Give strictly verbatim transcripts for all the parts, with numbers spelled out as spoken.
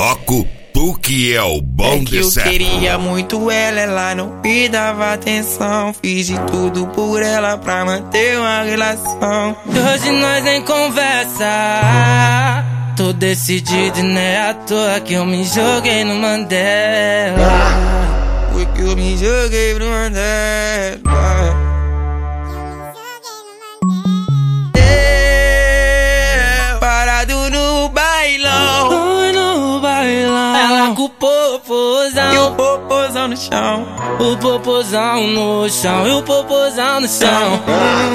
Loco, tu que é o bom é que de eu certo. queria muito ela, ela não me dava atenção. Fiz de tudo por ela pra manter uma relação. E hoje nós nem conversa. Tô decidido e não é à toa que eu me joguei no Mandela. Foi que eu me joguei pro Mandela. Eu, parado no bailão, Oi, no bailão. Ela com o popozão e o popozão no chão. O popozão no chão. E o popozão no chão.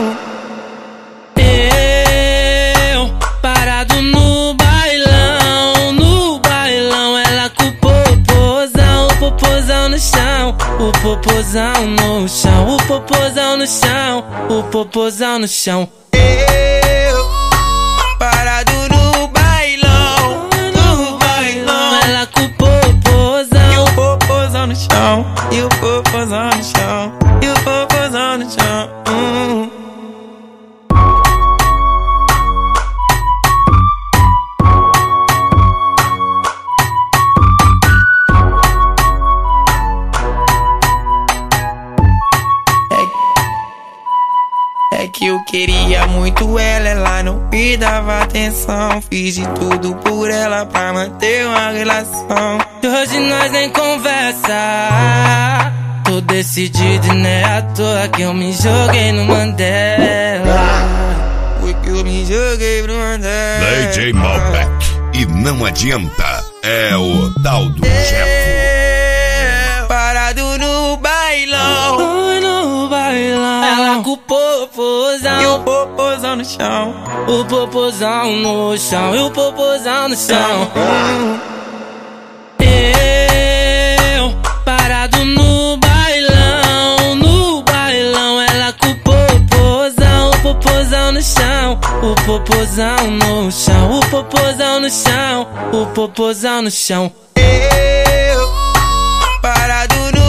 Eu, parado no bailão. No bailão. Ela com o popozão. O popozão no chão. O popozão no chão. O popozão no chão. O popozão no chão. Eu, parado no bailão, no bailão. Ela com o popozão. E o popozão no chão. E o popozão no chão. E o popozão no chão. Hum. É que eu queria muito ela, ela não me dava atenção. Fiz de tudo por ela pra manter uma relação. E hoje nós nem conversa. Tô decidido e não é à toa que eu me joguei no Mandela. Foi que eu me joguei pro Mandela. D J Malbec. E não adianta, é o tal do Jefo. Parado no bailão, Oi, no bailão. Ela com o popozão. e o popozão no chão. O popozão no chão. E o popozão no chão. Eu, parado no bailão. No bailão. Ela com o popozão. O popozão no chão. O popozão no chão. O popozão no chão. O popozão no chão. Eu, parado no